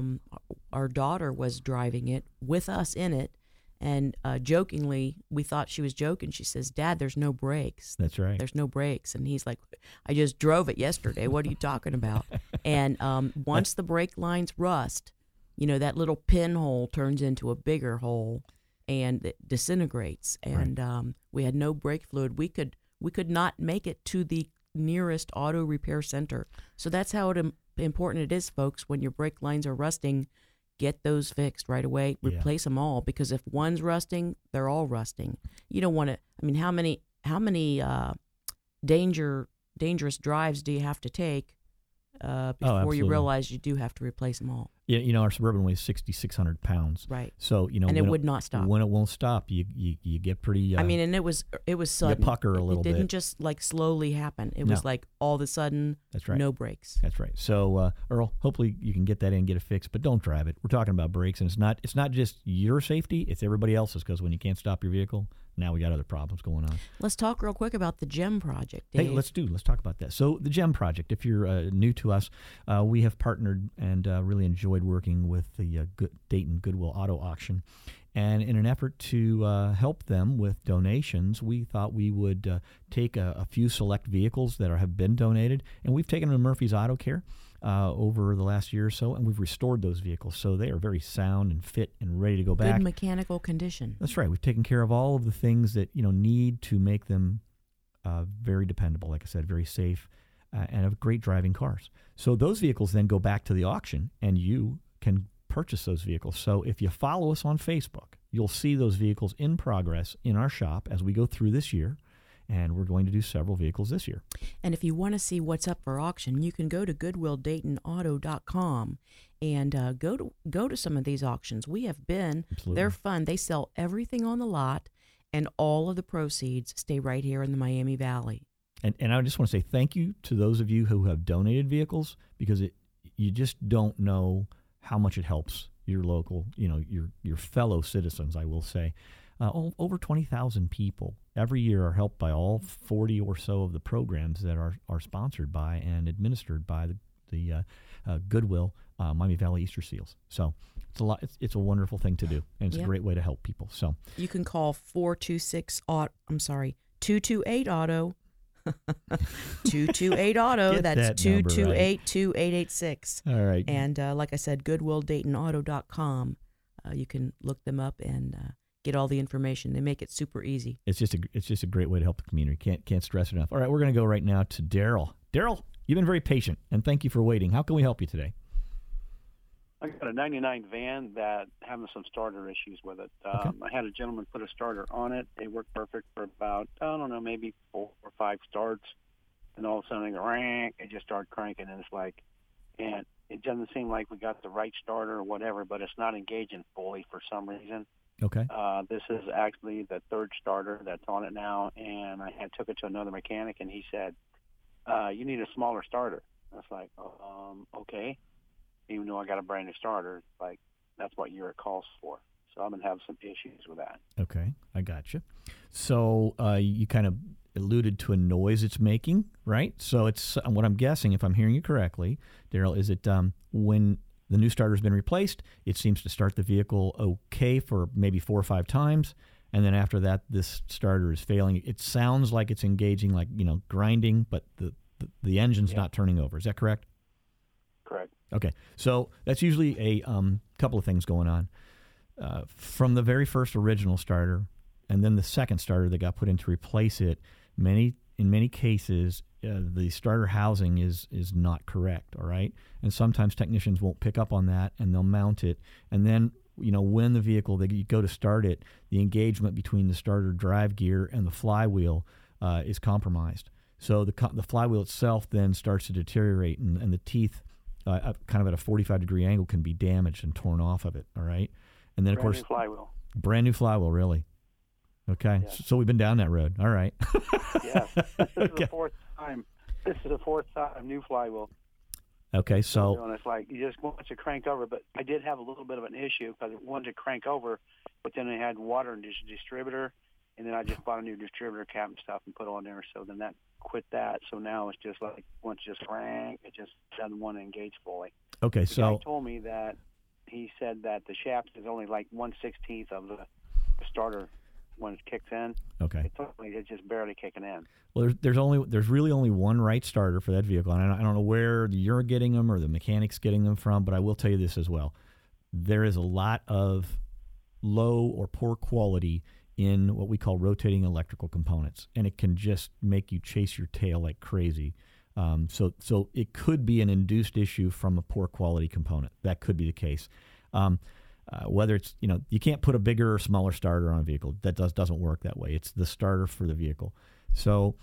our daughter was driving it with us in it, and jokingly, we thought she was joking. She says, "Dad, there's no brakes." That's right. There's no brakes, and he's like, "I just drove it yesterday. What are you talking about?" And once the brake lines rust, that little pinhole turns into a bigger hole, and it disintegrates. And we had no brake fluid. We could not make it to the nearest auto repair center. So that's how important it is, folks. When your brake lines are rusting, get those fixed right away. Replace them all, because if one's rusting, they're all rusting. You don't want to. I mean, how many dangerous drives do you have to take before you realize you do have to replace them all? Yeah, our Suburban weighs 6,600 pounds. Right. So and it would not stop. When it won't stop, you get pretty. And it was sudden. You pucker a little bit. It didn't just like slowly happen. It was like all of a sudden. That's right. No brakes. That's right. So Earl, hopefully you can get that in, get it fixed, but don't drive it. We're talking about brakes, and it's not just your safety; it's everybody else's. Because when you can't stop your vehicle, now we got other problems going on. Let's talk real quick about the GEM project, Dave. Hey, let's talk about that. So the GEM project, if you're new to us, we have partnered and really enjoyed working with the Dayton Goodwill Auto Auction. And in an effort to help them with donations, we thought we would take a few select vehicles that have been donated, and we've taken them to Murphy's Auto Care over the last year or so, and we've restored those vehicles. So they are very sound and fit and ready to go back. Good mechanical condition. That's right. We've taken care of all of the things that need to make them very dependable, like I said, very safe, and have great driving cars. So those vehicles then go back to the auction, and you can purchase those vehicles. So if you follow us on Facebook, you'll see those vehicles in progress in our shop as we go through this year, and we're going to do several vehicles this year. And if you want to see what's up for auction, you can go to GoodwillDaytonAuto.com and go to some of these auctions. We have been. Absolutely. They're fun. They sell everything on the lot, and all of the proceeds stay right here in the Miami Valley. And I just want to say thank you to those of you who have donated vehicles, because you just don't know how much it helps your local, your fellow citizens, I will say. Over 20,000 people every year are helped by all 40 or so of the programs that are sponsored by and administered by the Goodwill Miami Valley Easter Seals. So it's a lot. It's a wonderful thing to do, and it's a great way to help people. So you can call 228-AUTO. 228-AUTO. That's 228-2886. All right. And like I said, GoodwillDaytonAuto.com. You can look them up and get all the information. They make it super easy. It's just a great way to help the community. Can't stress it enough. All right, we're going to go right now to Daryl. Daryl, you've been very patient, and thank you for waiting. How can we help you today? I got a 99 van that having some starter issues with it. I had a gentleman put a starter on it. It worked perfect for about, maybe 4 or 5 starts. And all of a sudden, it just started cranking. And it's like, and it doesn't seem like we got the right starter or whatever, but it's not engaging fully for some reason. Okay. This is actually the 3rd starter that's on it now. And I took it to another mechanic, and he said, you need a smaller starter. I was like, okay. Even though I got a brand new starter, like that's what year it calls for. So I'm going to have some issues with that. Okay, I got you. So you kind of alluded to a noise it's making, right? So it's what I'm guessing, if I'm hearing you correctly, Daryl, is it when the new starter's been replaced, it seems to start the vehicle okay for maybe 4 or 5 times, and then after that, this starter is failing. It sounds like it's engaging, like grinding, but the engine's not turning over. Is that correct? Correct. Okay, so that's usually a couple of things going on. From the very first original starter, and then the second starter that got put in to replace it, in many cases, the starter housing is not correct, all right? And sometimes technicians won't pick up on that, and they'll mount it. And then, when the vehicle, you go to start it, the engagement between the starter drive gear and the flywheel is compromised. So the flywheel itself then starts to deteriorate, and the teeth, kind of at a 45-degree angle, can be damaged and torn off of it, all right? And then, of course, brand new flywheel, really? Okay, yeah. So we've been down that road. All right. Yes. This is the 4th time. This is the 4th time, new flywheel. Okay, so... And it's like, you just want to crank over, but I did have a little bit of an issue because I wanted to crank over, but then I had water in the distributor, and then I just bought a new distributor cap and stuff and put on there, so then that quit that. So now it's just like, once it just crank, it just doesn't want to engage fully. Okay, the so... guy told me that he said that the shaft is only like 1/16 of the starter when it kicks in. Okay. It's just barely kicking in. Well, there's really only one right starter for that vehicle, and I don't know where you're getting them or the mechanic's getting them from, but I will tell you this as well. There is a lot of low or poor quality in what we call rotating electrical components, and it can just make you chase your tail like crazy. So it could be an induced issue from a poor quality component. That could be the case. Whether it's, you can't put a bigger or smaller starter on a vehicle. That doesn't work that way. It's the starter for the vehicle. So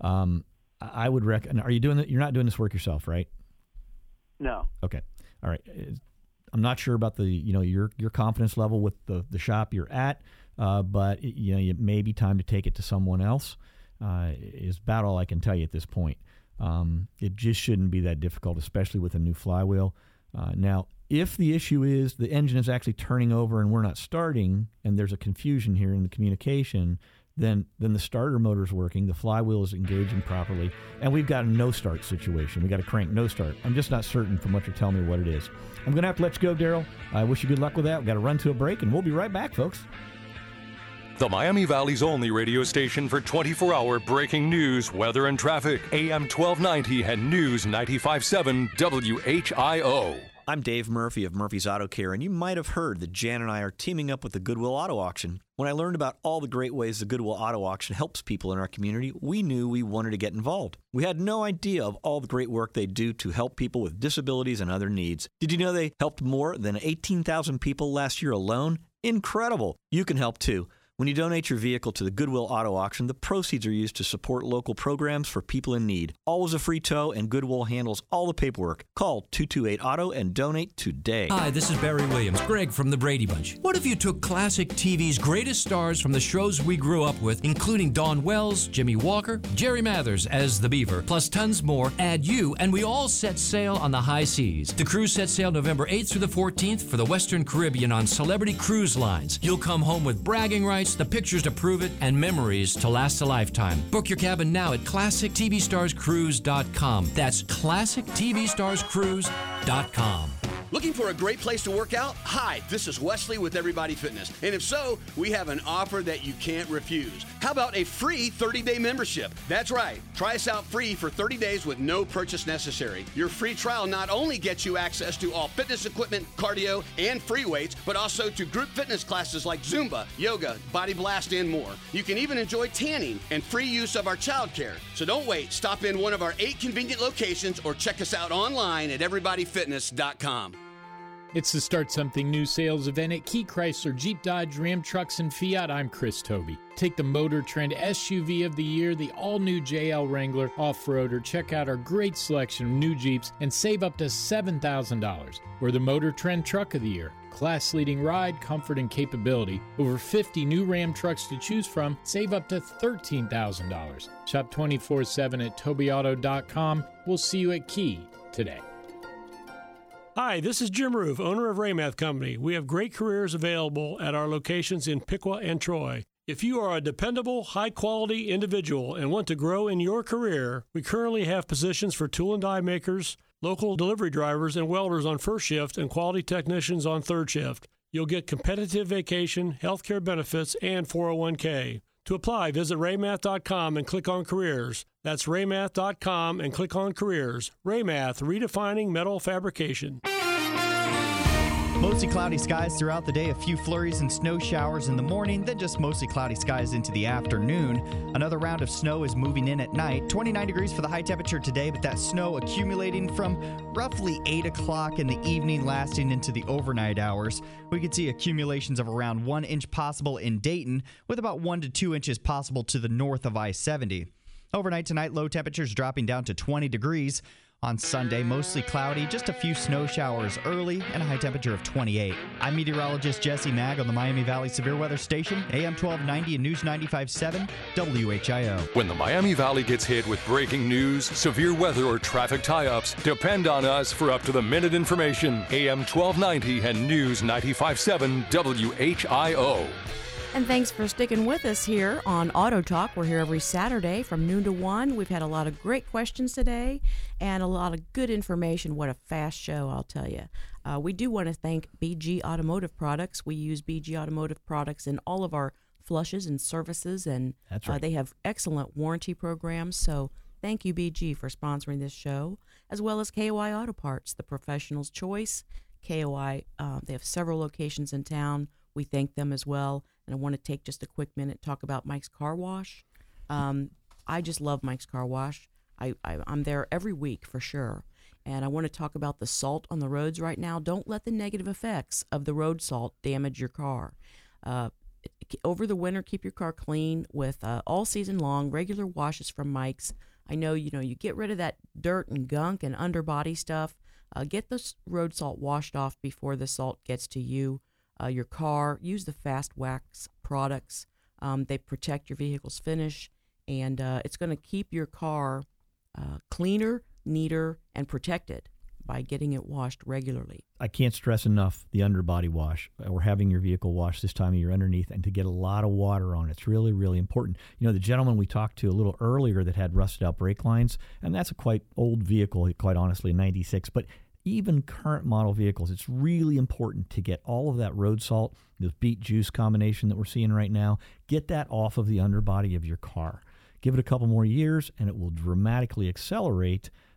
I would recommend, you're not doing this work yourself, right? No. Okay. All right. I'm not sure about the, your confidence level with the shop you're at, but it may be time to take it to someone else. Is about all I can tell you at this point. It just shouldn't be that difficult, especially with a new flywheel. Now, if the issue is the engine is actually turning over and we're not starting, and there's a confusion here in the communication, then the starter motor's working, the flywheel is engaging properly, and we've got a no-start situation. We've got a crank no-start. I'm just not certain from what you're telling me what it is. I'm going to have to let you go, Daryl. I wish you good luck with that. We've got to run to a break, and we'll be right back, folks. The Miami Valley's only radio station for 24-hour breaking news, weather, and traffic. AM 1290 and News 95.7 WHIO. I'm Dave Murphy of Murphy's Auto Care, and you might have heard that Jan and I are teaming up with the Goodwill Auto Auction. When I learned about all the great ways the Goodwill Auto Auction helps people in our community, we knew we wanted to get involved. We had no idea of all the great work they do to help people with disabilities and other needs. Did you know they helped more than 18,000 people last year alone? Incredible! You can help too. When you donate your vehicle to the Goodwill Auto Auction, the proceeds are used to support local programs for people in need. Always a free tow, and Goodwill handles all the paperwork. Call 228-AUTO and donate today. Hi, this is Barry Williams, Greg from the Brady Bunch. What if you took classic TV's greatest stars from the shows we grew up with, including Dawn Wells, Jimmy Walker, Jerry Mathers as the Beaver, plus tons more, add you, and we all set sail on the high seas. The cruise set sail November 8th through the 14th for the Western Caribbean on Celebrity Cruise Lines. You'll come home with bragging rights, the pictures to prove it, and memories to last a lifetime. Book your cabin now at ClassicTVStarsCruise.com. That's ClassicTVStarsCruise.com. Looking for a great place to work out? Hi, this is Wesley with Everybody Fitness. And if so, we have an offer that you can't refuse. How about a free 30-day membership? That's right. Try us out free for 30 days with no purchase necessary. Your free trial not only gets you access to all fitness equipment, cardio, and free weights, but also to group fitness classes like Zumba, yoga, Body Blast, and more. You can even enjoy tanning and free use of our childcare. So don't wait. Stop in one of our 8 convenient locations or check us out online at everybodyfitness.com. It's the Start Something New sales event at Key Chrysler, Jeep, Dodge, Ram Trucks, and Fiat. I'm Chris Toby. Take the Motor Trend SUV of the year, the all-new JL Wrangler Off-Roader. Check out our great selection of new Jeeps and save up to $7,000. We're the Motor Trend Truck of the Year. Class-leading ride, comfort, and capability. Over 50 new Ram trucks to choose from. Save up to $13,000. Shop 24/7 at tobyauto.com. We'll see you at Key today. Hi, this is Jim Roof, owner of Raymath Company. We have great careers available at our locations in Piqua and Troy. If you are a dependable, high-quality individual and want to grow in your career, we currently have positions for tool and die makers, local delivery drivers, and welders on first shift and quality technicians on third shift. You'll get competitive vacation, healthcare benefits, and 401k. To apply, visit raymath.com and click on Careers. That's raymath.com and click on Careers. Raymath, redefining metal fabrication. Mostly cloudy skies throughout the day. A few flurries and snow showers in the morning, then just mostly cloudy skies into the afternoon. Another round of snow is moving in at night. 29 degrees for the high temperature today, but that snow accumulating from roughly 8 o'clock in the evening, lasting into the overnight hours. We could see accumulations of around 1 inch possible in Dayton, with about 1 to 2 inches possible to the north of I-70. Overnight tonight, low temperatures dropping down to 20 degrees. On Sunday, mostly cloudy, just a few snow showers early, and a high temperature of 28. I'm meteorologist Jesse Mag on the Miami Valley Severe Weather Station, AM 1290 and News 95.7 WHIO. When the Miami Valley gets hit with breaking news, severe weather, or traffic tie-ups, depend on us for up-to-the-minute information. AM 1290 and News 95.7 WHIO. And thanks for sticking with us here on Auto Talk. We're here every Saturday from noon to 1. We've had a lot of great questions today and a lot of good information. What a fast show, I'll tell you. We do want to thank BG Automotive Products. We use BG Automotive Products in all of our flushes and services, and That's right. They have excellent warranty programs. So thank you, BG, for sponsoring this show, as well as KOI Auto Parts, the professional's choice. KOI, they have several locations in town. We thank them as well. And I want to take just a quick minute to talk about Mike's Car Wash. I just love Mike's Car Wash. I'm there every week for sure. And I want to talk about the salt on the roads right now. Don't let the negative effects of the road salt damage your car. Over the winter, keep your car clean with all season long regular washes from Mike's. I know, you get rid of that dirt and gunk and underbody stuff. Get the road salt washed off before the salt gets to you. Your car. Use the Fast Wax products. They protect your vehicle's finish, and it's going to keep your car cleaner, neater, and protected by getting it washed regularly. I can't stress enough the underbody wash or having your vehicle washed this time of year underneath, and to get a lot of water on it. It's really, really important. The gentleman we talked to a little earlier that had rusted out brake lines, and that's a quite old vehicle, quite honestly, 96, but even current model vehicles, it's really important to get all of that road salt, this beet juice combination that we're seeing right now, get that off of the underbody of your car. Give it a couple more years, and it will dramatically accelerate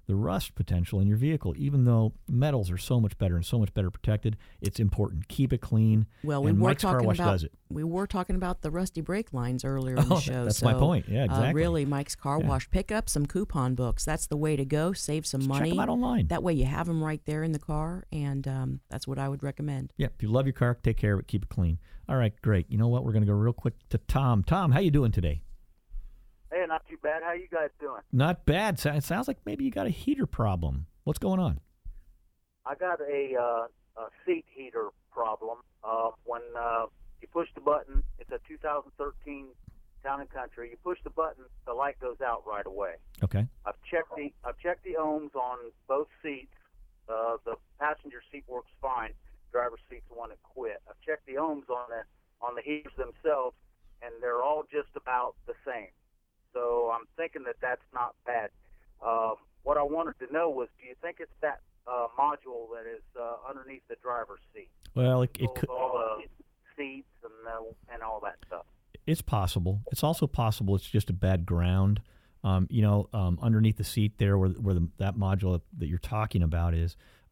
the rust potential in your vehicle. Even though metals are so much better and so much better protected, it's important. Keep it clean. Well, and Mike's Car Wash does it. We were talking about the rusty brake lines earlier in the show. That's my point. Yeah, exactly. Really, Mike's Car Wash. Pick up some coupon books. That's the way to go. Save some money. Check them out online. That way you have them right there in the car, and that's what I would recommend. Yeah, if you love your car, take care of it. Keep it clean. All right, great. You know what? We're going to go real quick to Tom. Tom, how you doing today? Hey, not too bad. How you guys doing? Not bad. It sounds like maybe you got a heater problem. What's going on? I got a seat heater problem. When you push the button, it's a 2013 Town and Country. You push the button, the light goes out right away. Okay. I've checked the ohms on both seats. The passenger seat works fine. Driver's seat's the one that quit. I've checked the ohms on the heaters themselves, and they're all just about the same. So I'm thinking that that's not bad. What I wanted to know was, do you think it's that module that is underneath the driver's seat? Well, it could. All the seats and all that stuff. It's possible. It's also possible it's just a bad ground. Underneath the seat there, where that module that you're talking about is,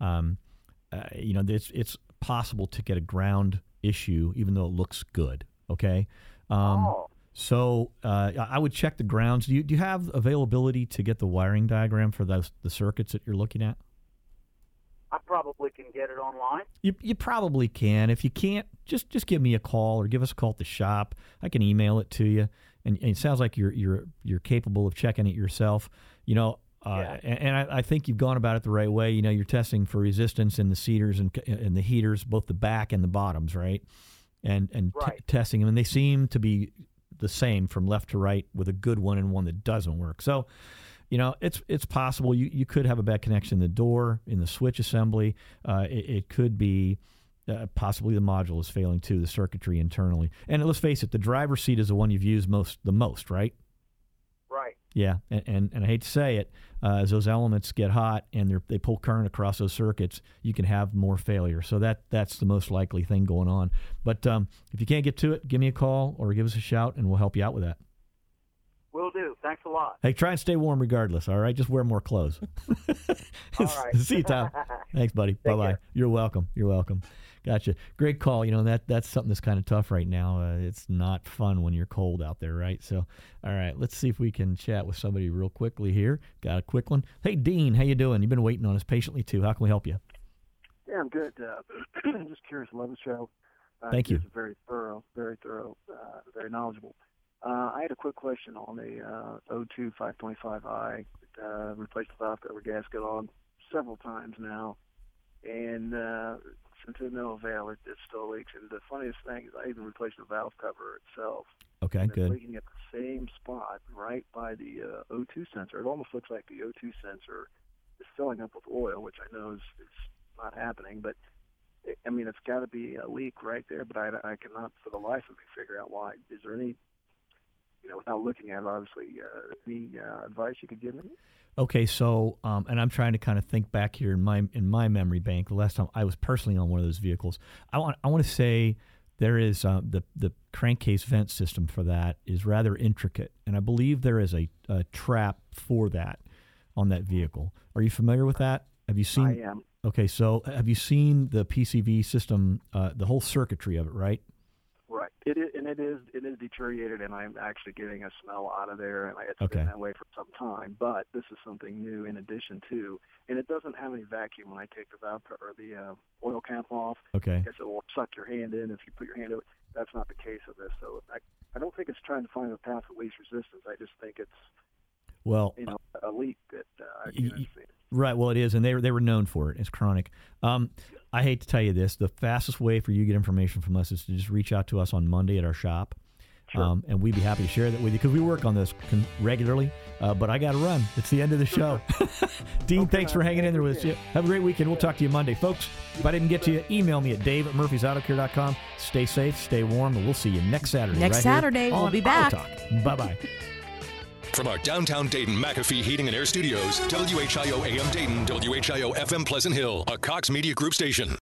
it's possible to get a ground issue, even though it looks good. Okay. So I would check the grounds. Do you have availability to get the wiring diagram for the circuits that you're looking at? I probably can get it online. You probably can. If you can't, just give me a call or give us a call at the shop. I can email it to you. And it sounds like you're capable of checking it yourself. And I think you've gone about it the right way. You're testing for resistance in the seaters and the heaters, both the back and the bottoms, right? And right. Testing them, and they seem to be the same from left to right, with a good one and one that doesn't work. So, it's possible you could have a bad connection in the door, in the switch assembly. It could be possibly the module is failing too, the circuitry internally. And let's face it, the driver's seat is the one you've used the most, right? Right. Yeah, and I hate to say it, as those elements get hot and they pull current across those circuits, you can have more failure. So that's the most likely thing going on. But if you can't get to it, give me a call or give us a shout, and we'll help you out with that. Will do. Thanks a lot. Hey, try and stay warm regardless, all right? Just wear more clothes. All right. See you, Tom. Thanks, buddy. Bye-bye. Care. You're welcome. Gotcha. Great call. That's something that's kind of tough right now. It's not fun when you're cold out there, right? So, all right, let's see if we can chat with somebody real quickly here. Got a quick one. Hey, Dean, how you doing? You've been waiting on us patiently, too. How can we help you? Yeah, I'm good. Just curious. Love the show. Thank you. It's very thorough, very very knowledgeable. I had a quick question on the 02 525i. Replaced the valve cover gasket on several times now, and since there's no avail, it still leaks. And the funniest thing is I even replaced the valve cover itself. Okay, and good. It's leaking at the same spot right by the O2 sensor. It almost looks like the O2 sensor is filling up with oil, which I know is not happening, but it's got to be a leak right there, but I cannot for the life of me figure out why. Is there any, without looking at it, obviously, any advice you could give me? Okay, so and I'm trying to kind of think back here in my memory bank. The last time I was personally on one of those vehicles, I want to say there is the crankcase vent system for that is rather intricate, and I believe there is a trap for that on that vehicle. Are you familiar with that? Have you seen? I am. Okay, so have you seen the PCV system, the whole circuitry of it, right? Right. It is deteriorated, and I'm actually getting a smell out of there, and it's been that way for some time. But this is something new in addition to, and it doesn't have any vacuum when I take the valve or the oil cap off. Okay. I guess it will suck your hand in if you put your hand in it. That's not the case of this. So I don't think it's trying to find the path of least resistance. I just think it's a leak that I can see. Right, well, it is, and they were known for it. It's chronic. I hate to tell you this. The fastest way for you to get information from us is to just reach out to us on Monday at our shop, and we'd be happy to share that with you because we work on this regularly, but I got to run. It's the end of the show. Dean, thanks for hanging in there with us. Have a great weekend. We'll talk to you Monday. Folks, if I didn't get to you, email me at dave@murphysautocare.com. Stay safe, stay warm, and we'll see you next Saturday. Next Saturday, we'll be back. Bye-bye. From our downtown Dayton McAfee Heating and Air Studios, WHIO AM Dayton, WHIO FM Pleasant Hill, a Cox Media Group station.